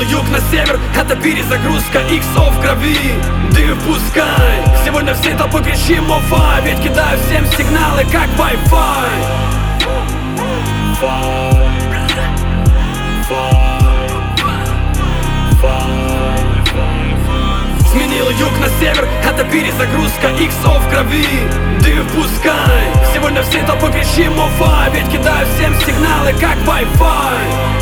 юг на север, это перезагрузка, иксов в крови. Дым впускай, сегодня все толпы кричим офа, ведь кидаю всем сигналы, как Wi-Fi. Сменил юг на север, это перезагрузка, иксов в крови. Дым впускай, сегодня все толпы кричим офа, ведь кидаю всем сигналы, как Wi-Fi.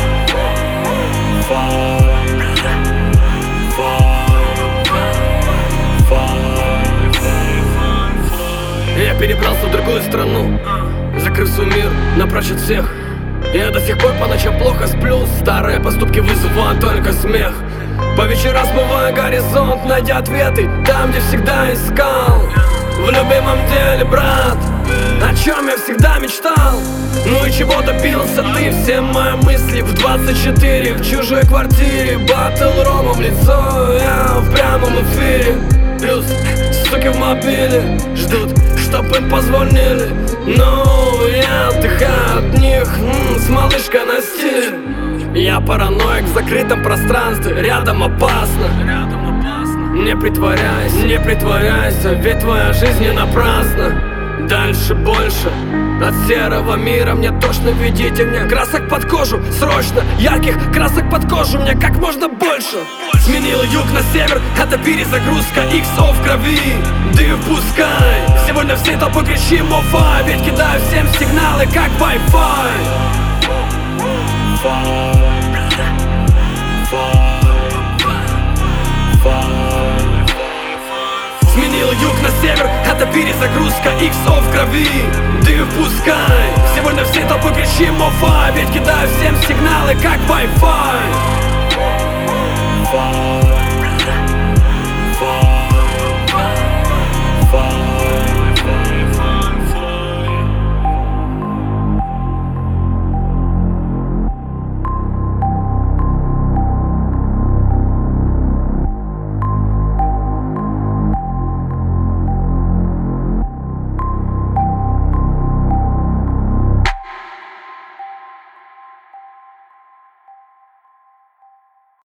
Я перебрался в другую страну, закрыв свой мир напрочь от всех. Я до сих пор по ночам плохо сплю, старые поступки вызывают только смех. По вечерам смываю горизонт, найдя ответы там, где всегда искал. В любимом деле, брат, о чем я всегда мечтал. Ну и чего добился ты? Все мои мысли в 24, в чужой квартире. Батл рома в лицо, я в прямом эфире. Плюс суки в мобиле ждут, чтоб им позвонили. Но я отдыхаю от них, с малышкой на стиле. Я параноик в закрытом пространстве, рядом опасно. Не притворяйся, ведь твоя жизнь не напрасна. Дальше больше от серого мира, мне точно ведите мне красок под кожу, срочно, ярких красок под кожу, мне как можно больше. Сменил юг на север, это перезагрузка, иксов в крови. Дым впускай, сегодня все толпы кричим офа, ведь кидаю всем сигналы, как Wi-Fi. Сменил юг на север, это перезагрузка, иксов в крови. Дым впускай, сегодня все толпы кричим офа, ведь кидаю всем сигналы, как Wi-Fi.